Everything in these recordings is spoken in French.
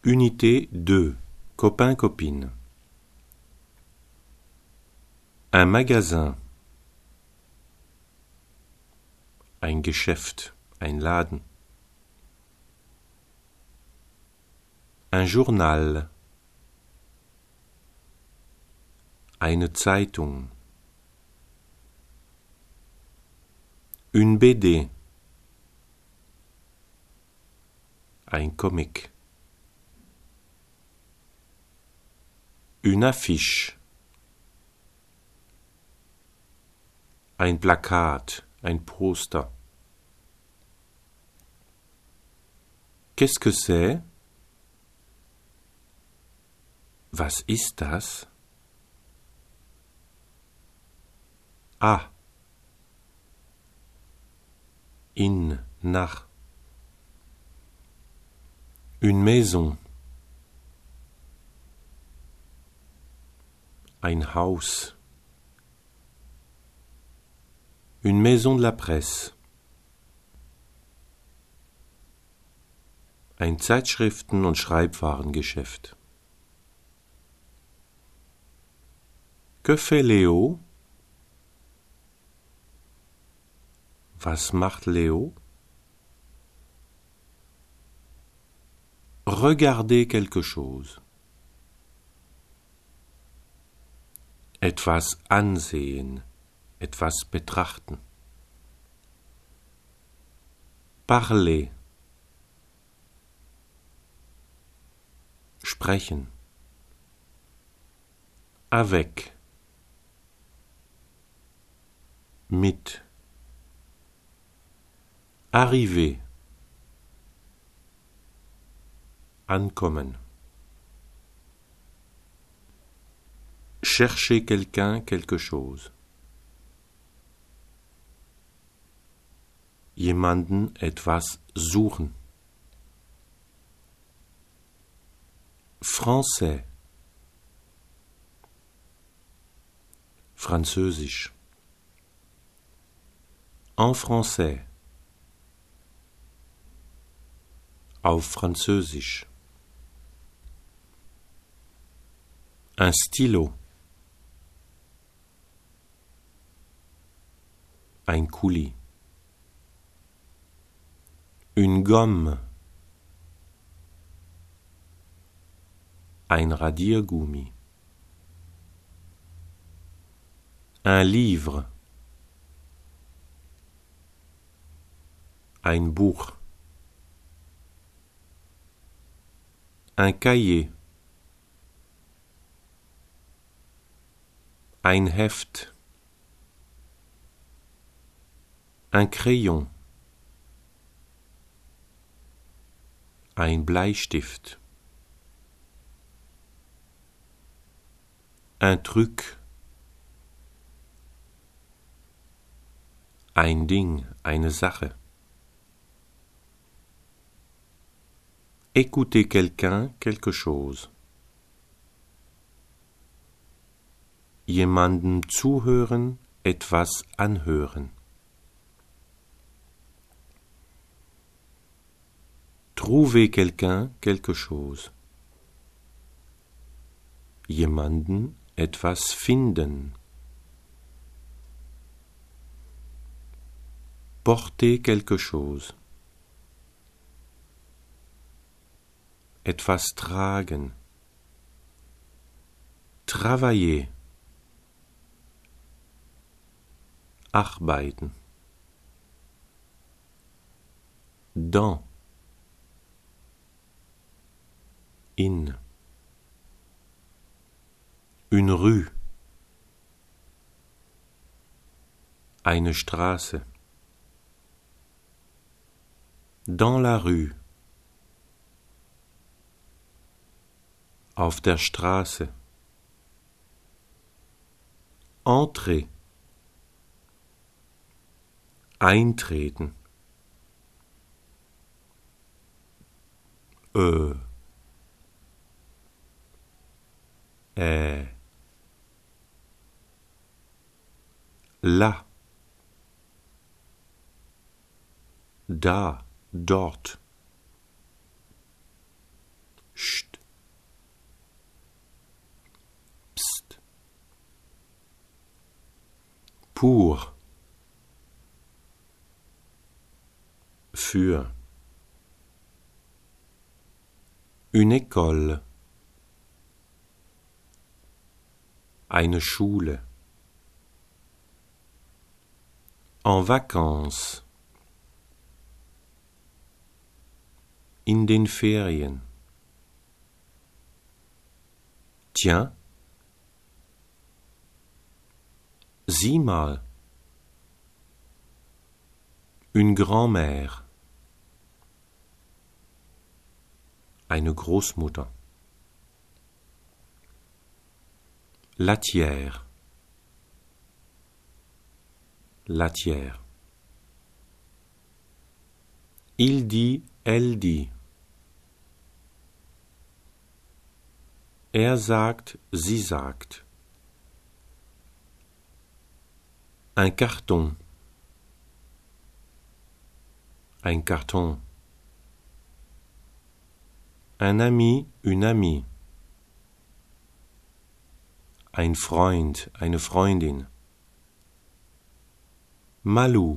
Unité 2. Copain-copine. Un magasin. Ein Geschäft, ein Laden. Un Journal. Eine Zeitung. Une BD. Ein Comic. Une affiche. Ein Plakat, ein Poster. Qu'est-ce que c'est? Was ist das? Ah. In, nach. Une maison. Ein Haus. Une maison de la presse. Ein Zeitschriften- und Schreibwarengeschäft. Que fait Léo? Was macht Léo? Regardez quelque chose. Etwas ansehen, etwas betrachten. Parler. Sprechen. Avec. Mit. Arriver. Ankommen. Chercher quelqu'un, quelque chose. Jemanden etwas suchen. Français. Französisch. En français. Auf Französisch. Un stylo. Ein Kuli. Une gomme. Ein Radiergummi. Un livre. Ein Buch. Un cahier. Ein Heft. Un crayon. Ein Bleistift. Un truc. Ein Ding, eine Sache. Écouter quelqu'un, quelque chose. Jemandem zuhören, etwas anhören. Trouver quelqu'un, quelque chose. Jemanden etwas finden. Porter quelque chose. Etwas tragen. Travailler. Arbeiten. Dans. In. Une rue. Eine Straße. Dans la rue. Auf der Straße. Entrer. Eintreten. Là. Da, dort. Pour. Für. Une école. Eine Schule. En vacances. In den Ferien. Tiens. Sieh mal. Une Grand-mère. Eine Großmutter. Latière. Latière. Il dit, elle dit. Er sagt, sie sagt. Un carton. Un carton. Un ami, une amie. Ein Freund, eine Freundin. Malou.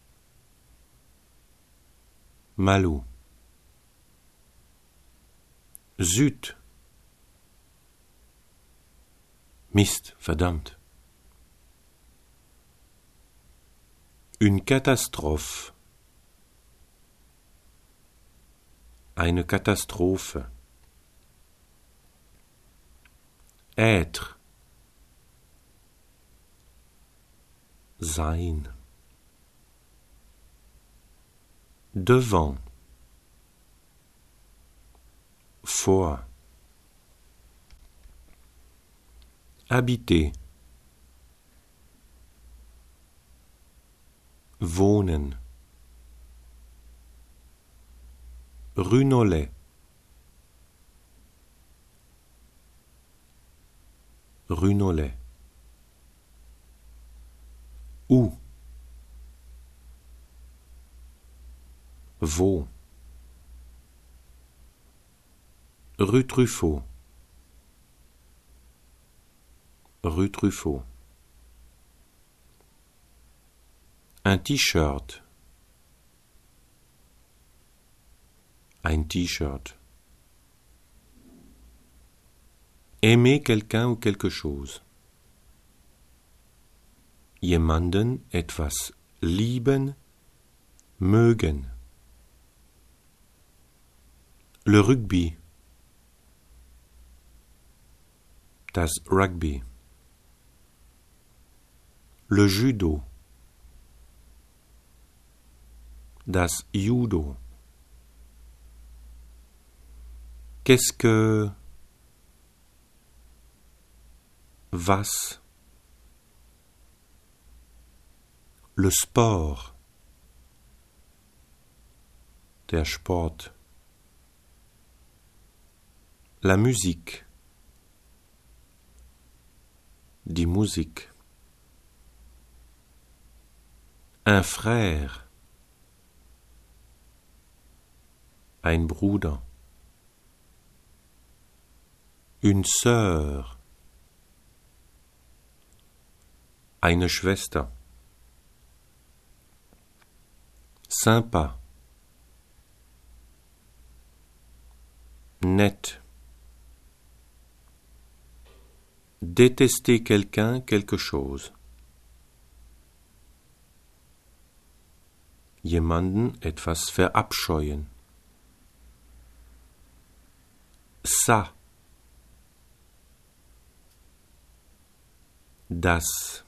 Malou. Zut. Mist, verdammt. Une Katastrophe. Eine Katastrophe. Être. Sein. Devant. Vor. Habiter. Wohnen. Rue Nollet. Rue Nollet. Où? Wo? Rue Truffaut. Rue Truffaut. Un t-shirt. Ein T-shirt. Aimer quelqu'un ou quelque chose. Jemanden etwas lieben, mögen. Le Rugby. Das Rugby. Le Judo. Das Judo. Qu'est-ce que... Was? Le Sport. Der Sport. La Musik. Die Musik. Un frère. Ein Bruder. Une sœur. Eine Schwester. Sympa. Net. Détester quelqu'un, quelque chose. Jemanden etwas verabscheuen. Ça. Das.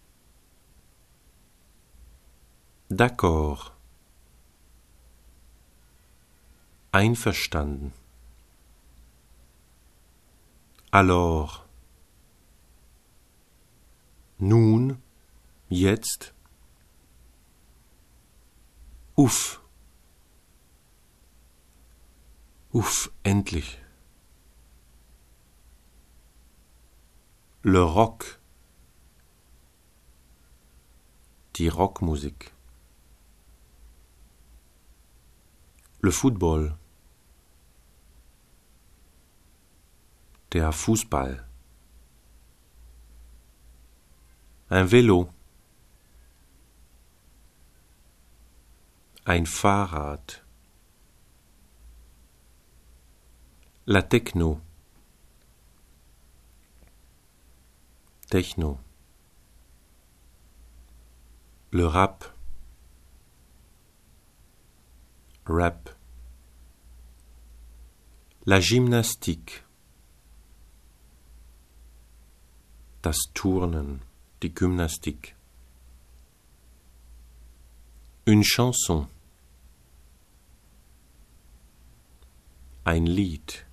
D'accord. Einverstanden. Alors. Nun. Jetzt. Uff. Uff, endlich. Le Rock. Die Rockmusik. Le Football. Der Fußball. Un vélo. ein Fahrrad, la techno, techno, le rap, rap, la Gymnastik, das Turnen, die Gymnastik, une chanson, ein Lied,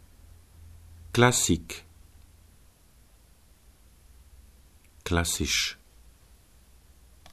Klassik, klassisch,